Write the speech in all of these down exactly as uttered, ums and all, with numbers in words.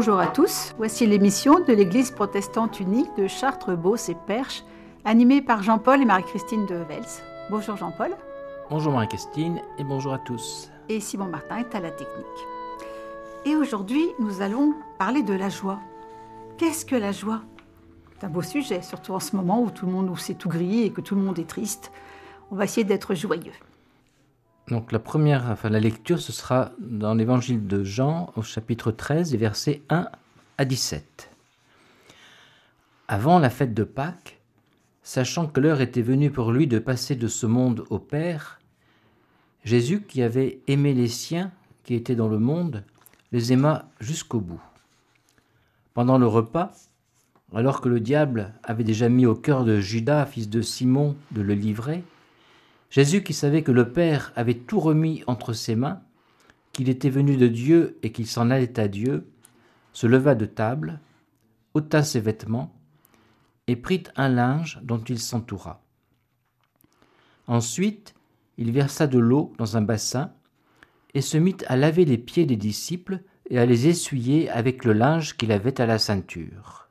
Bonjour à tous, voici l'émission de l'Église protestante unique de Chartres, Beauce et Perche, animée par Jean-Paul et Marie-Christine de Vels. Bonjour Jean-Paul. Bonjour Marie-Christine et bonjour à tous. Et Simon Martin est à la technique. Et aujourd'hui, nous allons parler de la joie. Qu'est-ce que la joie ? C'est un beau sujet, surtout en ce moment où tout le monde où c'est tout gris et que tout le monde est triste. On va essayer d'être joyeux. Donc la première, enfin la lecture, ce sera dans l'évangile de Jean au chapitre treize, les versets un à dix-sept. Avant la fête de Pâques, sachant que l'heure était venue pour lui de passer de ce monde au Père, Jésus, qui avait aimé les siens qui étaient dans le monde, les aima jusqu'au bout. Pendant le repas, alors que le diable avait déjà mis au cœur de Judas, fils de Simon, de le livrer, Jésus, qui savait que le Père avait tout remis entre ses mains, qu'il était venu de Dieu et qu'il s'en allait à Dieu, se leva de table, ôta ses vêtements et prit un linge dont il s'entoura. Ensuite, il versa de l'eau dans un bassin et se mit à laver les pieds des disciples et à les essuyer avec le linge qu'il avait à la ceinture.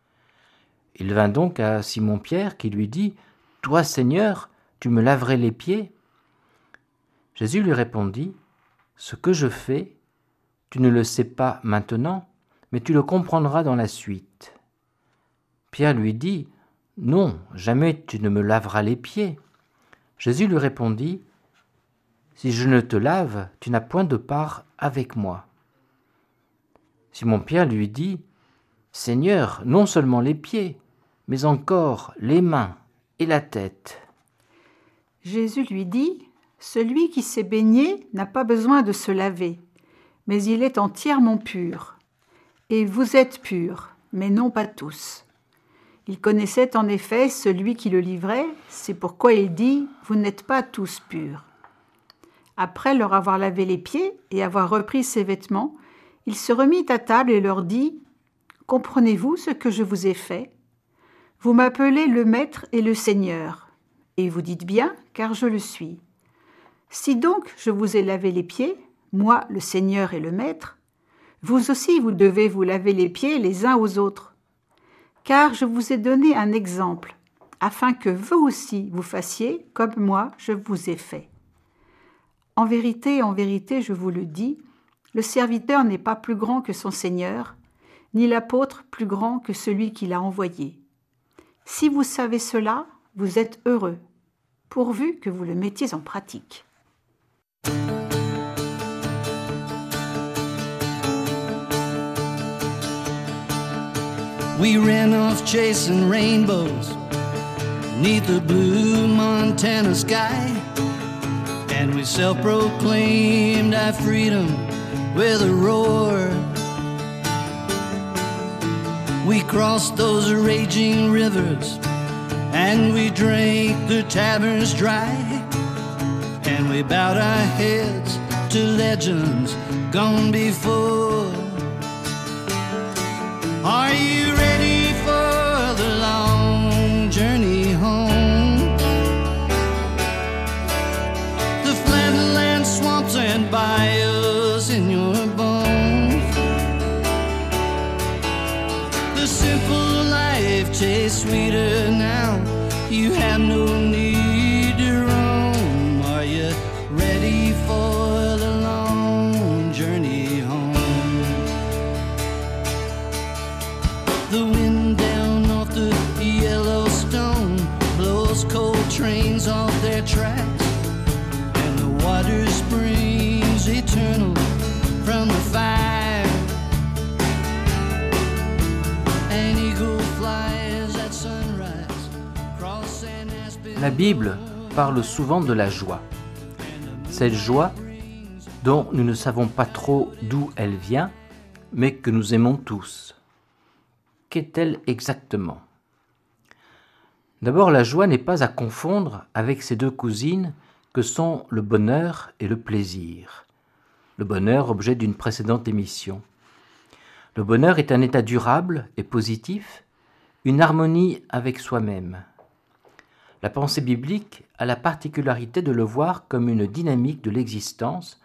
Il vint donc à Simon-Pierre qui lui dit « Toi, Seigneur, tu me laverais les pieds ?» Jésus lui répondit « Ce que je fais, tu ne le sais pas maintenant, mais tu le comprendras dans la suite. » Pierre lui dit « Non, jamais tu ne me laveras les pieds. » Jésus lui répondit « Si je ne te lave, tu n'as point de part avec moi. » Simon-Pierre lui dit « Seigneur, non seulement les pieds, mais encore les mains et la tête. » Jésus lui dit « Celui qui s'est baigné n'a pas besoin de se laver, mais il est entièrement pur. Et vous êtes purs, mais non pas tous. » Il connaissait en effet celui qui le livrait, c'est pourquoi il dit « Vous n'êtes pas tous purs. » Après leur avoir lavé les pieds et avoir repris ses vêtements, il se remit à table et leur dit « Comprenez-vous ce que je vous ai fait ? Vous m'appelez le Maître et le Seigneur. Et vous dites bien, car je le suis. Si donc je vous ai lavé les pieds, moi le Seigneur et le Maître, vous aussi vous devez vous laver les pieds les uns aux autres. Car je vous ai donné un exemple, afin que vous aussi vous fassiez comme moi je vous ai fait. En vérité, en vérité, je vous le dis, le serviteur n'est pas plus grand que son Seigneur, ni l'apôtre plus grand que celui qui l'a envoyé. Si vous savez cela, vous êtes heureux, pourvu que vous le mettiez en pratique. We ran off chasing rainbows 'neath the blue Montana sky, and we self-proclaimed our freedom with a roar. We crossed those raging rivers and we drank the taverns dry, and we bowed our heads to legends gone before. Are you ready for the long journey home? The flatland swamps and bayous in your bones. The simple life tastes sweeter now. You have no need to roam. Are you ready for the long journey home? The wind down off the Yellowstone blows cold trains off their tracks, and the water springs eternal from the fire. An eagle flies at sunrise. La Bible parle souvent de la joie. Cette joie dont nous ne savons pas trop d'où elle vient, mais que nous aimons tous. Qu'est-elle exactement ? D'abord, la joie n'est pas à confondre avec ses deux cousines que sont le bonheur et le plaisir. Le bonheur, objet d'une précédente émission. Le bonheur est un état durable et positif, une harmonie avec soi-même. La pensée biblique a la particularité de le voir comme une dynamique de l'existence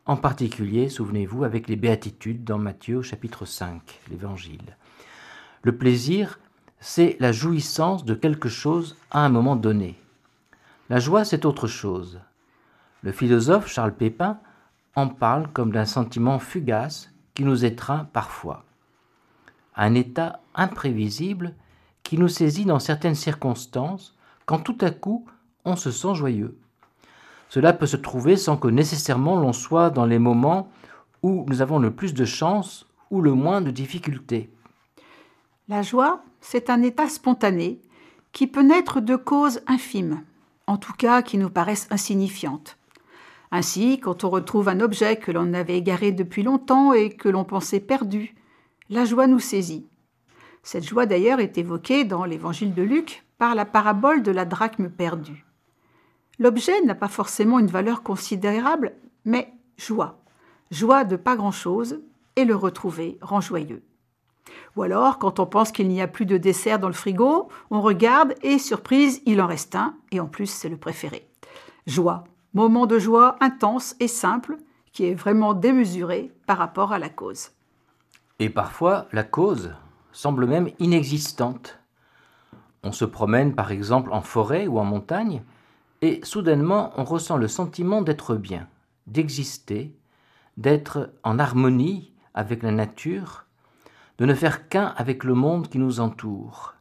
en particulier, souvenez-vous, avec les béatitudes dans Matthieu au chapitre cinq, l'Évangile. Le plaisir, c'est la jouissance de quelque chose à un moment donné. La joie, c'est autre chose. Le philosophe Charles Pépin en parle comme d'un sentiment fugace qui nous étreint parfois. Un état imprévisible qui nous saisit dans certaines circonstances quand tout à coup on se sent joyeux. Cela peut se trouver sans que nécessairement l'on soit dans les moments où nous avons le plus de chance ou le moins de difficultés. La joie, c'est un état spontané qui peut naître de causes infimes, en tout cas qui nous paraissent insignifiantes. Ainsi, quand on retrouve un objet que l'on avait égaré depuis longtemps et que l'on pensait perdu, la joie nous saisit. Cette joie d'ailleurs est évoquée dans l'Évangile de Luc par la parabole de la drachme perdue. L'objet n'a pas forcément une valeur considérable, mais joie. Joie de pas grand-chose, et le retrouver rend joyeux. Ou alors, quand on pense qu'il n'y a plus de dessert dans le frigo, on regarde et, surprise, il en reste un, et en plus, c'est le préféré. Joie, moment de joie intense et simple, qui est vraiment démesuré par rapport à la cause. Et parfois, la cause semble même inexistante. On se promène par exemple en forêt ou en montagne, et soudainement on ressent le sentiment d'être bien, d'exister, d'être en harmonie avec la nature, de ne faire qu'un avec le monde qui nous entoure.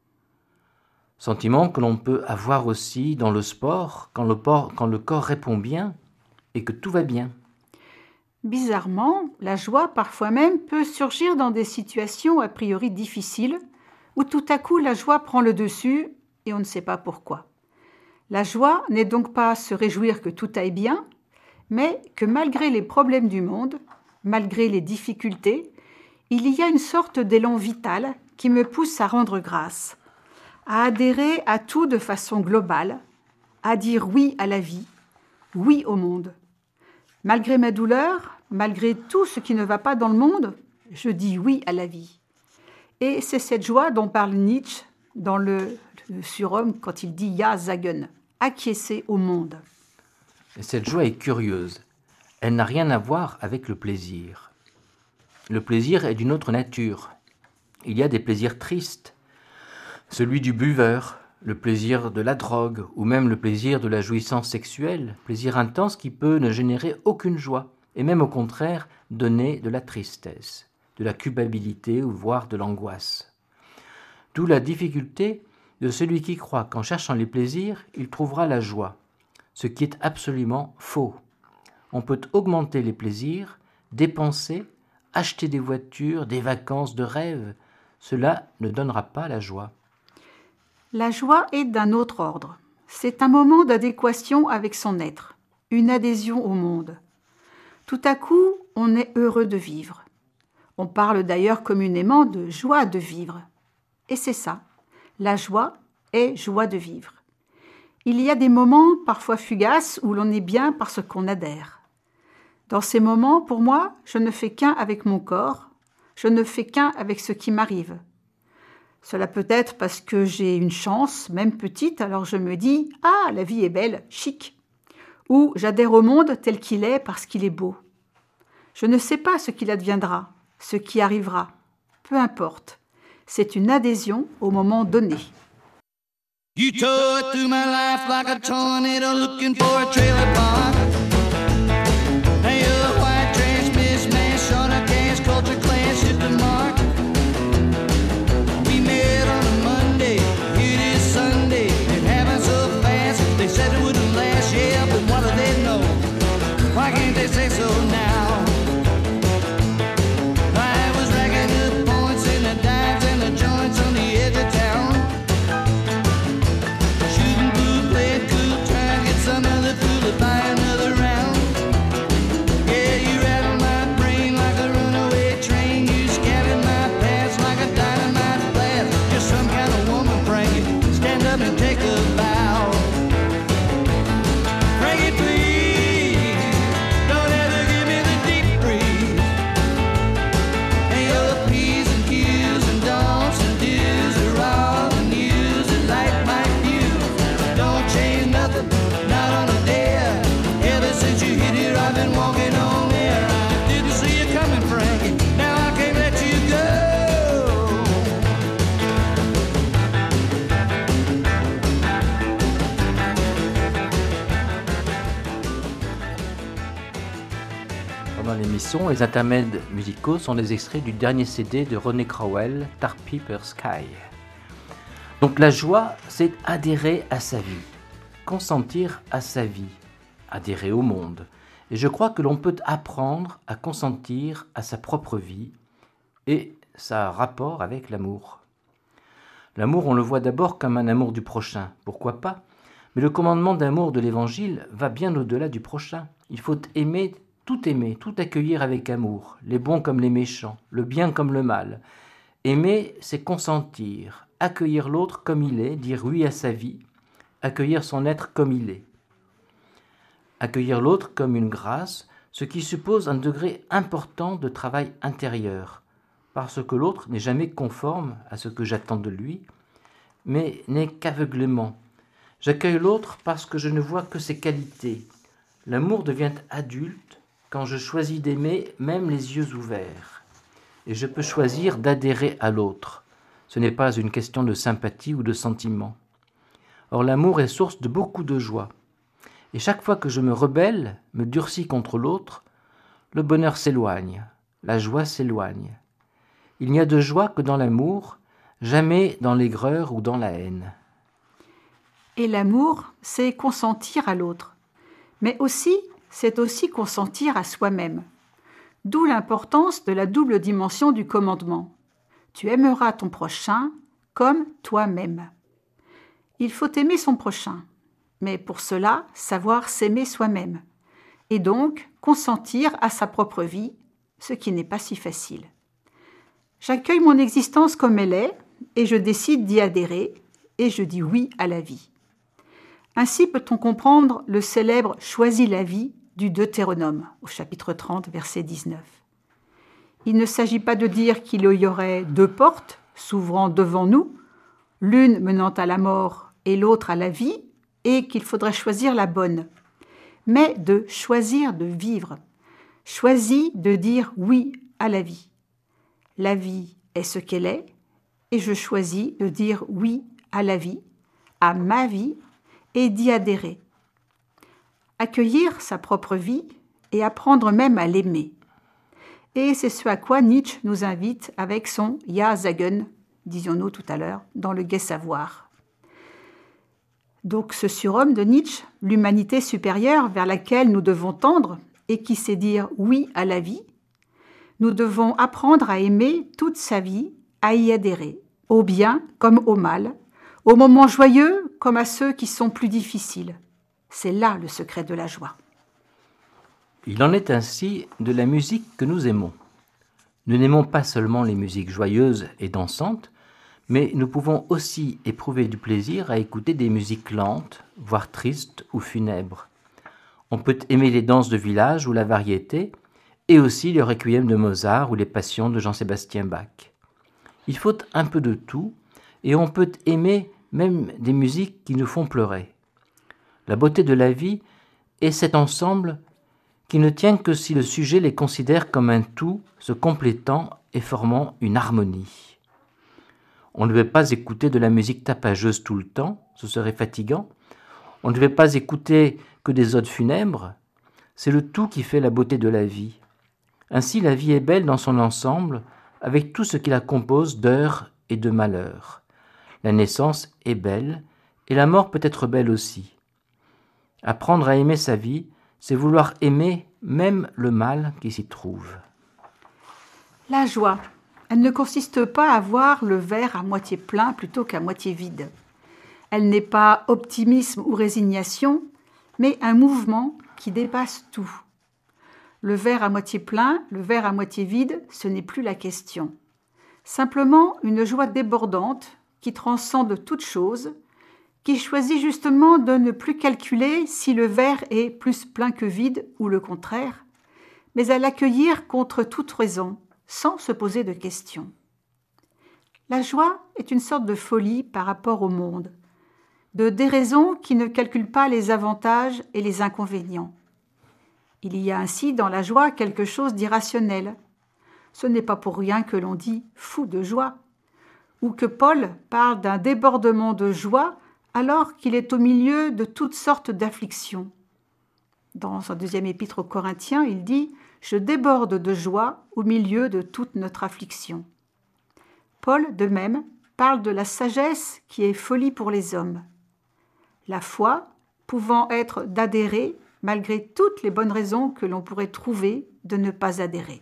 Sentiment que l'on peut avoir aussi dans le sport, quand le, por- quand le corps répond bien et que tout va bien. Bizarrement, la joie parfois même peut surgir dans des situations a priori difficiles, où tout à coup la joie prend le dessus et on ne sait pas pourquoi. La joie n'est donc pas se réjouir que tout aille bien, mais que malgré les problèmes du monde, malgré les difficultés, il y a une sorte d'élan vital qui me pousse à rendre grâce, à adhérer à tout de façon globale, à dire oui à la vie, oui au monde. Malgré ma douleur, malgré tout ce qui ne va pas dans le monde, je dis oui à la vie. Et c'est cette joie dont parle Nietzsche dans le, le surhomme quand il dit « Ja sagen », acquiescer au monde. Et cette joie est curieuse. Elle n'a rien à voir avec le plaisir. Le plaisir est d'une autre nature. Il y a des plaisirs tristes. Celui du buveur, le plaisir de la drogue, ou même le plaisir de la jouissance sexuelle, plaisir intense qui peut ne générer aucune joie, et même au contraire donner de la tristesse, de la culpabilité ou voire de l'angoisse. D'où la difficulté de celui qui croit qu'en cherchant les plaisirs, il trouvera la joie, ce qui est absolument faux. On peut augmenter les plaisirs, dépenser, acheter des voitures, des vacances de rêve. Cela ne donnera pas la joie. La joie est d'un autre ordre. C'est un moment d'adéquation avec son être, une adhésion au monde. Tout à coup, on est heureux de vivre. On parle d'ailleurs communément de joie de vivre. Et c'est ça. La joie est joie de vivre. Il y a des moments parfois fugaces où l'on est bien parce qu'on adhère. Dans ces moments, pour moi, je ne fais qu'un avec mon corps, je ne fais qu'un avec ce qui m'arrive. Cela peut être parce que j'ai une chance, même petite, alors je me dis « Ah, la vie est belle, chic !» ou « J'adhère au monde tel qu'il est parce qu'il est beau ». Je ne sais pas ce qu'il adviendra, ce qui arrivera. Peu importe. C'est une adhésion au moment donné. You tore through my life like a tornado looking for a trailer park. Now you're a white trash mismatch on a gas culture clash hit the mark. We met on a Monday, it is Sunday. It happened so fast, they said it wouldn't last, yeah, but what do they know? Why can't they say so now? I was racking up points in the dives and the joints on the edge of town. Shooting blue, playing cool, trying to get some of the food to buy another édition, les intermèdes musicaux sont des extraits du dernier C D de Ronnie Crowell, Tar Paper Sky. Donc la joie, c'est adhérer à sa vie, consentir à sa vie, adhérer au monde. Et je crois que l'on peut apprendre à consentir à sa propre vie et ça a rapport avec l'amour. L'amour, on le voit d'abord comme un amour du prochain, pourquoi pas? Mais le commandement d'amour de l'Évangile va bien au-delà du prochain. Il faut aimer, tout aimer, tout accueillir avec amour, les bons comme les méchants, le bien comme le mal. Aimer, c'est consentir, accueillir l'autre comme il est, dire oui à sa vie, accueillir son être comme il est. Accueillir l'autre comme une grâce, ce qui suppose un degré important de travail intérieur, parce que l'autre n'est jamais conforme à ce que j'attends de lui, mais n'est qu'aveuglement. J'accueille l'autre parce que je ne vois que ses qualités. L'amour devient adulte quand je choisis d'aimer même les yeux ouverts. Et je peux choisir d'adhérer à l'autre. Ce n'est pas une question de sympathie ou de sentiment. Or, l'amour est source de beaucoup de joie. Et chaque fois que je me rebelle, me durcis contre l'autre, le bonheur s'éloigne, la joie s'éloigne. Il n'y a de joie que dans l'amour, jamais dans l'aigreur ou dans la haine. Et l'amour, c'est consentir à l'autre. Mais aussi, c'est aussi consentir à soi-même. D'où l'importance de la double dimension du commandement. Tu aimeras ton prochain comme toi-même. Il faut aimer son prochain, mais pour cela, savoir s'aimer soi-même, et donc consentir à sa propre vie, ce qui n'est pas si facile. J'accueille mon existence comme elle est, et je décide d'y adhérer, et je dis oui à la vie. Ainsi peut-on comprendre le célèbre « Choisis la vie » du Deutéronome, au chapitre trente, verset dix-neuf. Il ne s'agit pas de dire qu'il y aurait deux portes s'ouvrant devant nous, l'une menant à la mort et l'autre à la vie, et qu'il faudrait choisir la bonne, mais de choisir de vivre, choisis de dire oui à la vie. La vie est ce qu'elle est, et je choisis de dire oui à la vie, à ma vie, et d'y adhérer. Accueillir sa propre vie et apprendre même à l'aimer. Et c'est ce à quoi Nietzsche nous invite avec son « Ja sagen », disions-nous tout à l'heure, dans le Gai Savoir. Donc ce surhomme de Nietzsche, l'humanité supérieure vers laquelle nous devons tendre et qui sait dire oui à la vie, nous devons apprendre à aimer toute sa vie, à y adhérer, au bien comme au mal, aux moments joyeux comme à ceux qui sont plus difficiles. C'est là le secret de la joie. Il en est ainsi de la musique que nous aimons. Nous n'aimons pas seulement les musiques joyeuses et dansantes, mais nous pouvons aussi éprouver du plaisir à écouter des musiques lentes, voire tristes ou funèbres. On peut aimer les danses de village ou la variété, et aussi le requiem de Mozart ou les passions de Jean-Sébastien Bach. Il faut un peu de tout, et on peut aimer même des musiques qui nous font pleurer. La beauté de la vie est cet ensemble qui ne tient que si le sujet les considère comme un tout, se complétant et formant une harmonie. On ne devait pas écouter de la musique tapageuse tout le temps, ce serait fatigant. On ne devait pas écouter que des odes funèbres. C'est le tout qui fait la beauté de la vie. Ainsi, la vie est belle dans son ensemble, avec tout ce qui la compose d'heures et de malheurs. La naissance est belle, et la mort peut être belle aussi. Apprendre à aimer sa vie, c'est vouloir aimer même le mal qui s'y trouve. La joie, elle ne consiste pas à voir le verre à moitié plein plutôt qu'à moitié vide. Elle n'est pas optimisme ou résignation, mais un mouvement qui dépasse tout. Le verre à moitié plein, le verre à moitié vide, ce n'est plus la question. Simplement une joie débordante qui transcende toute chose, qui choisit justement de ne plus calculer si le verre est plus plein que vide ou le contraire, mais à l'accueillir contre toute raison, sans se poser de questions. La joie est une sorte de folie par rapport au monde, de déraison qui ne calcule pas les avantages et les inconvénients. Il y a ainsi dans la joie quelque chose d'irrationnel. Ce n'est pas pour rien que l'on dit « fou de joie » ou que Paul parle d'un débordement de joie alors qu'il est au milieu de toutes sortes d'afflictions. Dans son deuxième épître aux Corinthiens, il dit « je déborde de joie au milieu de toute notre affliction. Paul, de même, parle de la sagesse qui est folie pour les hommes. La foi pouvant être d'adhérer malgré toutes les bonnes raisons que l'on pourrait trouver de ne pas adhérer.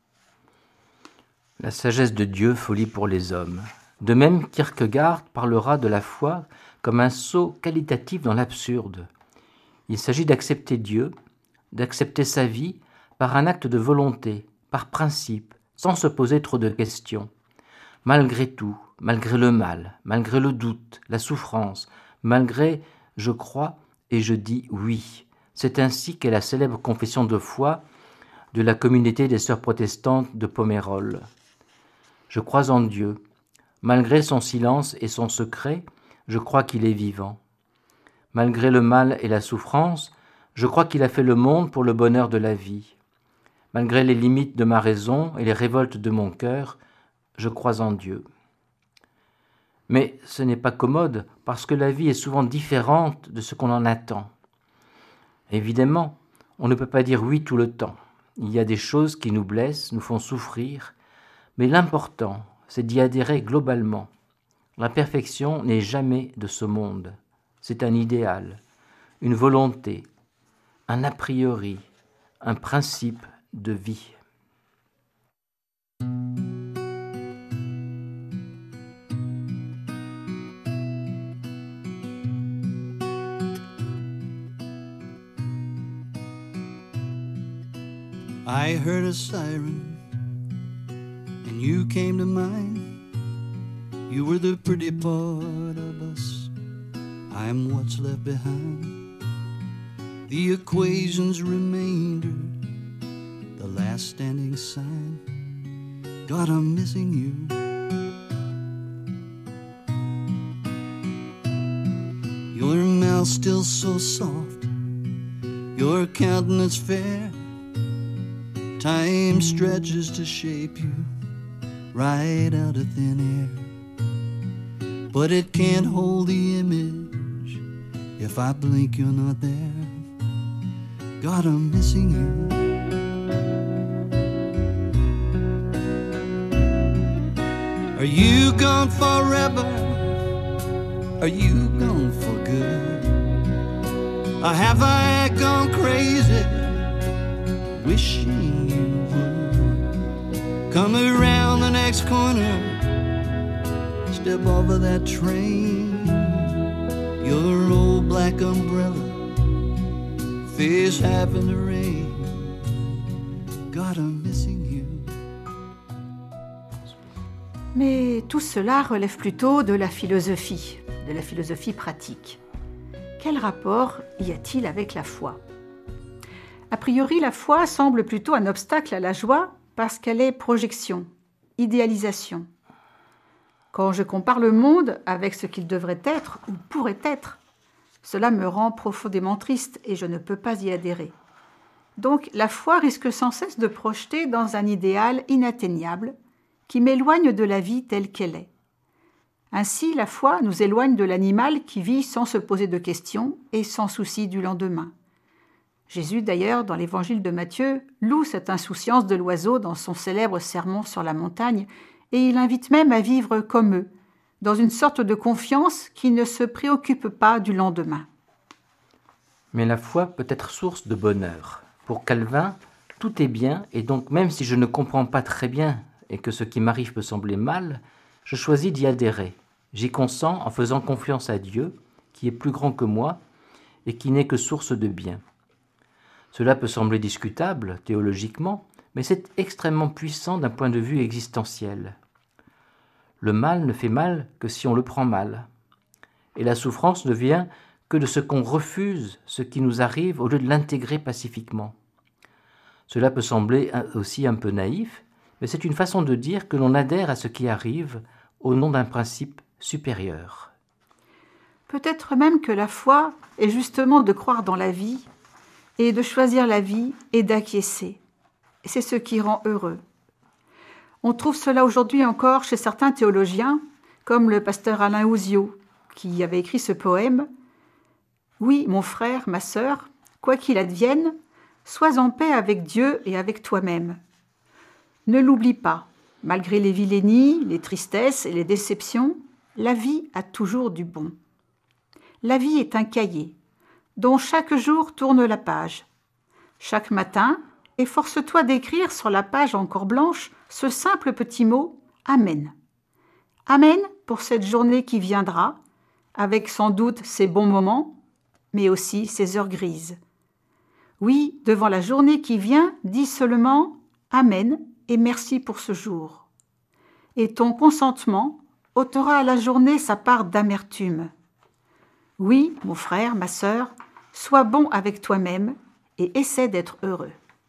La sagesse de Dieu, folie pour les hommes. De même, Kierkegaard parlera de la foi comme un saut qualitatif dans l'absurde. Il s'agit d'accepter Dieu, d'accepter sa vie par un acte de volonté, par principe, sans se poser trop de questions. Malgré tout, malgré le mal, malgré le doute, la souffrance, malgré « je crois et je dis oui ». C'est ainsi qu'est la célèbre confession de foi de la communauté des sœurs protestantes de Pomerol. Je crois en Dieu. Malgré son silence et son secret, je crois qu'il est vivant. Malgré le mal et la souffrance, je crois qu'il a fait le monde pour le bonheur de la vie. Malgré les limites de ma raison et les révoltes de mon cœur, je crois en Dieu. Mais ce n'est pas commode parce que la vie est souvent différente de ce qu'on en attend. Évidemment, on ne peut pas dire oui tout le temps. Il y a des choses qui nous blessent, nous font souffrir, mais l'important, c'est d'y adhérer globalement. La perfection n'est jamais de ce monde. C'est un idéal, une volonté, un a priori, un principe de vie. I heard a siren, and you came to mind. You were the pretty part of us, I'm what's left behind. The equation's remainder, the last standing sign. God, I'm missing you. Your mouth still so soft, your countenance fair. Time stretches to shape you right out of thin air, but it can't hold the image if I blink you're not there. God, I'm missing you. Are you gone forever? Are you gone for good? Or have I gone crazy, wishing you would come around the next corner, step off of that train, your old black umbrella, face half in the rain. God, I'm missing you. Mais tout cela relève plutôt de la philosophie, de la philosophie pratique. Quel rapport y a-t-il avec la foi ? A priori, la foi semble plutôt un obstacle à la joie parce qu'elle est projection, idéalisation. Quand je compare le monde avec ce qu'il devrait être ou pourrait être, cela me rend profondément triste et je ne peux pas y adhérer. Donc la foi risque sans cesse de projeter dans un idéal inatteignable qui m'éloigne de la vie telle qu'elle est. Ainsi, la foi nous éloigne de l'animal qui vit sans se poser de questions et sans souci du lendemain. Jésus, d'ailleurs, dans l'évangile de Matthieu, loue cette insouciance de l'oiseau dans son célèbre sermon sur la montagne et il invite même à vivre comme eux, dans une sorte de confiance qui ne se préoccupe pas du lendemain. Mais la foi peut être source de bonheur. Pour Calvin, tout est bien et donc même si je ne comprends pas très bien et que ce qui m'arrive peut sembler mal, je choisis d'y adhérer. J'y consens en faisant confiance à Dieu, qui est plus grand que moi et qui n'est que source de bien. Cela peut sembler discutable théologiquement, mais c'est extrêmement puissant d'un point de vue existentiel. Le mal ne fait mal que si on le prend mal. Et la souffrance ne vient que de ce qu'on refuse ce qui nous arrive au lieu de l'intégrer pacifiquement. Cela peut sembler aussi un peu naïf, mais c'est une façon de dire que l'on adhère à ce qui arrive au nom d'un principe supérieur. Peut-être même que la foi est justement de croire dans la vie et de choisir la vie et d'acquiescer. Et c'est ce qui rend heureux. On trouve cela aujourd'hui encore chez certains théologiens, comme le pasteur Alain Ouzio, qui avait écrit ce poème « Oui, mon frère, ma sœur, quoi qu'il advienne, sois en paix avec Dieu et avec toi-même. Ne l'oublie pas, malgré les vilainies, les tristesses et les déceptions, la vie a toujours du bon. La vie est un cahier, dont chaque jour tourne la page. Chaque matin, efforce-toi d'écrire sur la page encore blanche ce simple petit mot « Amen ». Amen pour cette journée qui viendra, avec sans doute ses bons moments, mais aussi ses heures grises. Oui, devant la journée qui vient, dis seulement « Amen » et merci pour ce jour. Et ton consentement ôtera à la journée sa part d'amertume. Oui, mon frère, ma sœur, sois bon avec toi-même et essaie d'être heureux.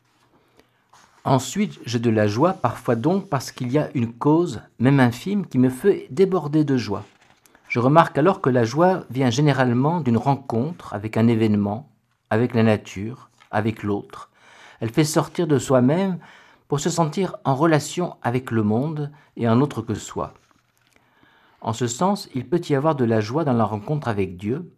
Ensuite, j'ai de la joie, parfois donc parce qu'il y a une cause, même infime, qui me fait déborder de joie. Je remarque alors que la joie vient généralement d'une rencontre avec un événement, avec la nature, avec l'autre. Elle fait sortir de soi-même pour se sentir en relation avec le monde et un autre que soi. En ce sens, il peut y avoir de la joie dans la rencontre avec Dieu.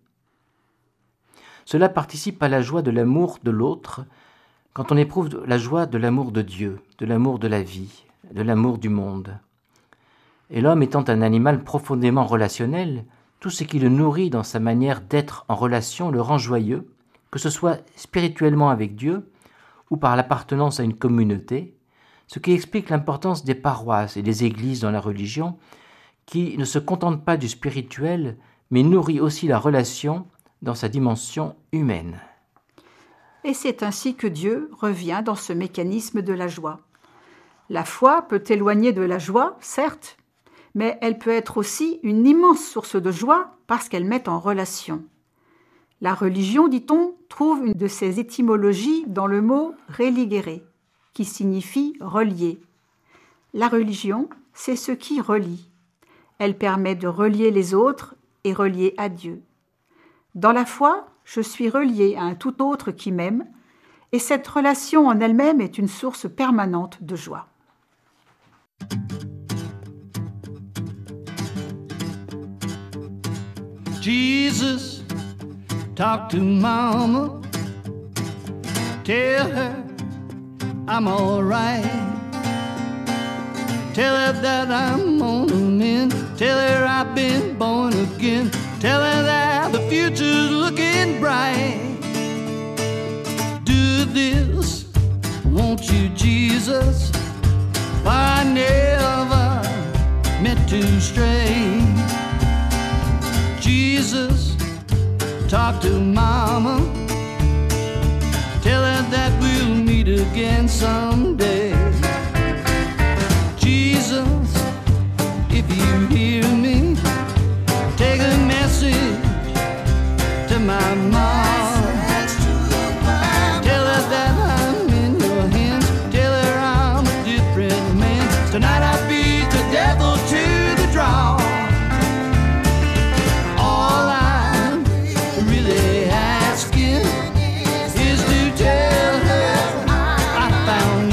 Cela participe à la joie de l'amour de l'autre, quand on éprouve la joie de l'amour de Dieu, de l'amour de la vie, de l'amour du monde. Et l'homme étant un animal profondément relationnel, tout ce qui le nourrit dans sa manière d'être en relation le rend joyeux, que ce soit spirituellement avec Dieu ou par l'appartenance à une communauté, ce qui explique l'importance des paroisses et des églises dans la religion, qui ne se contentent pas du spirituel, mais nourrit aussi la relation dans sa dimension humaine. Et c'est ainsi que Dieu revient dans ce mécanisme de la joie. La foi peut éloigner de la joie, certes, mais elle peut être aussi une immense source de joie parce qu'elle met en relation. La religion, dit-on, trouve une de ses étymologies dans le mot « religere », qui signifie « relier ». La religion, c'est ce qui relie. Elle permet de relier les autres et relier à Dieu. Dans la foi, je suis relié à un tout autre qui m'aime, et cette relation en elle-même est une source permanente de joie. Jesus, talk to Mama, tell her I'm all right. Tell her that I'm on the mend, tell her I've been born again, tell her that the future's looking bright. Do this, won't you, Jesus? For I never meant to stray. Jesus, talk to Mama, tell her that we'll meet again someday. Jesus, if you hear me, take a message to my mom. Tell her that I'm in your hands, tell her I'm a different man. Tonight I beat the devil to the draw. All I'm really asking is to tell her I found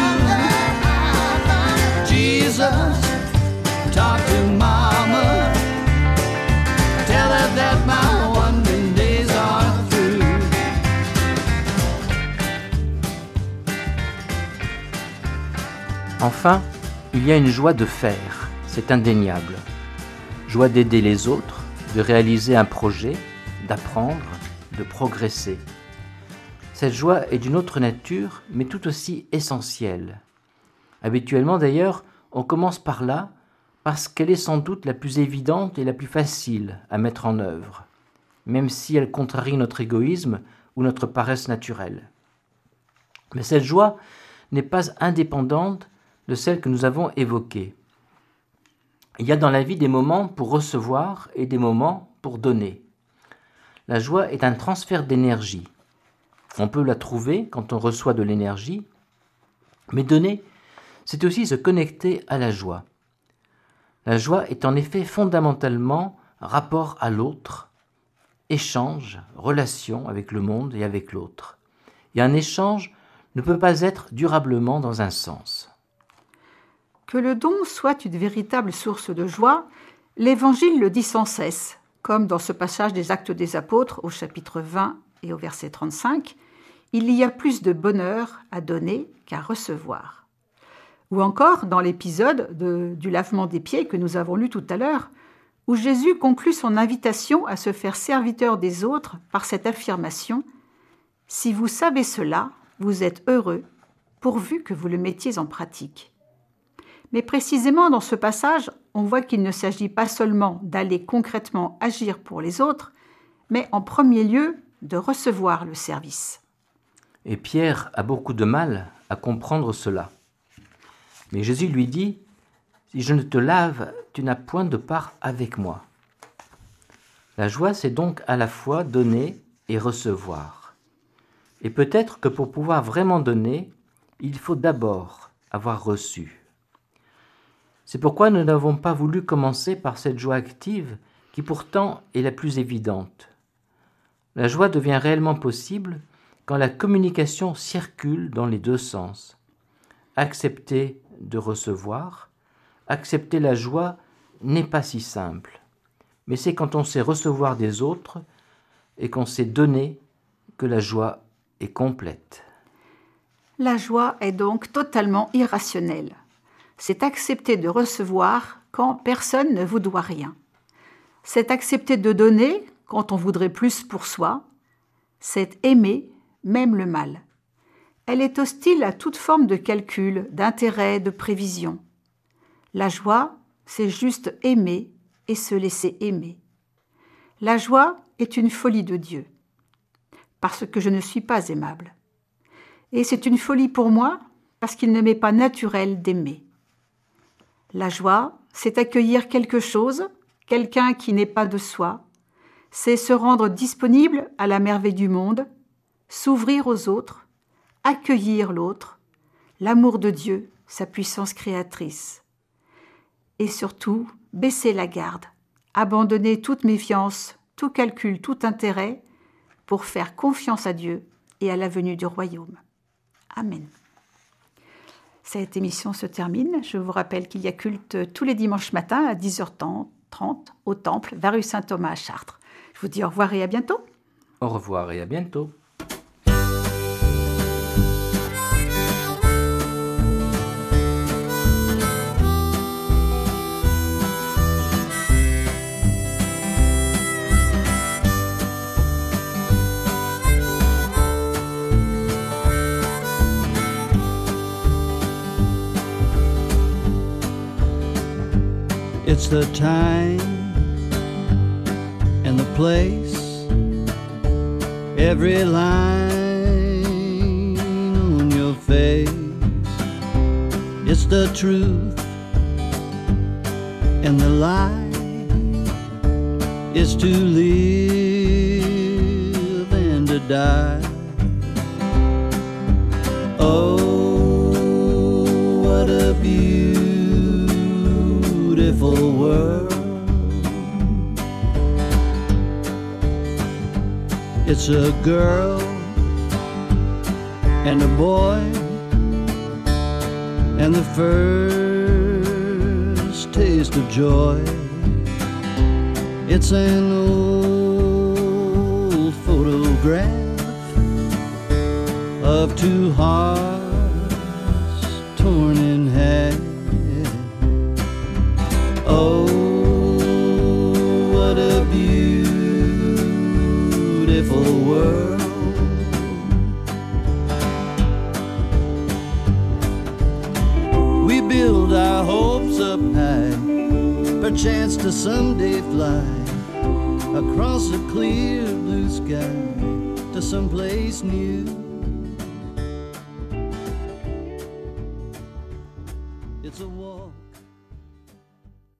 you. Jesus, talk to Mama, tell her that my wandering days are through. Enfin, il y a une joie de faire, c'est indéniable. Joie d'aider les autres, de réaliser un projet, d'apprendre, de progresser. Cette joie est d'une autre nature, mais tout aussi essentielle. Habituellement d'ailleurs, on commence par là, parce qu'elle est sans doute la plus évidente et la plus facile à mettre en œuvre, même si elle contrarie notre égoïsme ou notre paresse naturelle. Mais cette joie n'est pas indépendante de celle que nous avons évoquée. Il y a dans la vie des moments pour recevoir et des moments pour donner. La joie est un transfert d'énergie. On peut la trouver quand on reçoit de l'énergie, mais donner, c'est aussi se connecter à la joie. La joie est en effet fondamentalement rapport à l'autre, échange, relation avec le monde et avec l'autre. Et un échange ne peut pas être durablement dans un sens. Que le don soit une véritable source de joie, l'Évangile le dit sans cesse, comme dans ce passage des Actes des Apôtres au chapitre vingt et au verset trente-cinq. il y a plus de bonheur à donner qu'à recevoir. Ou encore dans l'épisode de, du lavement des pieds que nous avons lu tout à l'heure, où Jésus conclut son invitation à se faire serviteur des autres par cette affirmation « Si vous savez cela, vous êtes heureux, pourvu que vous le mettiez en pratique. » Mais précisément dans ce passage, on voit qu'il ne s'agit pas seulement d'aller concrètement agir pour les autres, mais en premier lieu de recevoir le service. Et Pierre a beaucoup de mal à comprendre cela. Mais Jésus lui dit « Si je ne te lave, tu n'as point de part avec moi. » La joie, c'est donc à la fois donner et recevoir. Et peut-être que pour pouvoir vraiment donner, il faut d'abord avoir reçu. C'est pourquoi nous n'avons pas voulu commencer par cette joie active qui pourtant est la plus évidente. La joie devient réellement possible quand la communication circule dans les deux sens. Accepter de recevoir, accepter la joie n'est pas si simple, mais c'est quand on sait recevoir des autres et qu'on sait donner que la joie est complète. La joie est donc totalement irrationnelle. C'est accepter de recevoir quand personne ne vous doit rien. C'est accepter de donner quand on voudrait plus pour soi. C'est aimer même le mal. Elle est hostile à toute forme de calcul, d'intérêt, de prévision. La joie, c'est juste aimer et se laisser aimer. La joie est une folie de Dieu, parce que je ne suis pas aimable. Et c'est une folie pour moi, parce qu'il ne m'est pas naturel d'aimer. La joie, c'est accueillir quelque chose, quelqu'un qui n'est pas de soi. C'est se rendre disponible à la merveille du monde, s'ouvrir aux autres, accueillir l'autre, l'amour de Dieu, sa puissance créatrice. Et surtout, baisser la garde, abandonner toute méfiance, tout calcul, tout intérêt, pour faire confiance à Dieu et à la venue du royaume. Amen. Cette émission se termine. Je vous rappelle qu'il y a culte tous les dimanches matins à dix heures trente au Temple, vers rue Saint-Thomas à Chartres. Je vous dis au revoir et à bientôt. Au revoir et à bientôt. It's the time and the place, every line on your face. It's the truth and the lie. It's to live and to die. Oh, what a beautiful world. It's a girl and a boy, and the first taste of joy. It's an old photograph of two hearts torn in half. Oh, what a beautiful world. We build our hopes up high, perchance to someday fly across a clear blue sky to someplace new.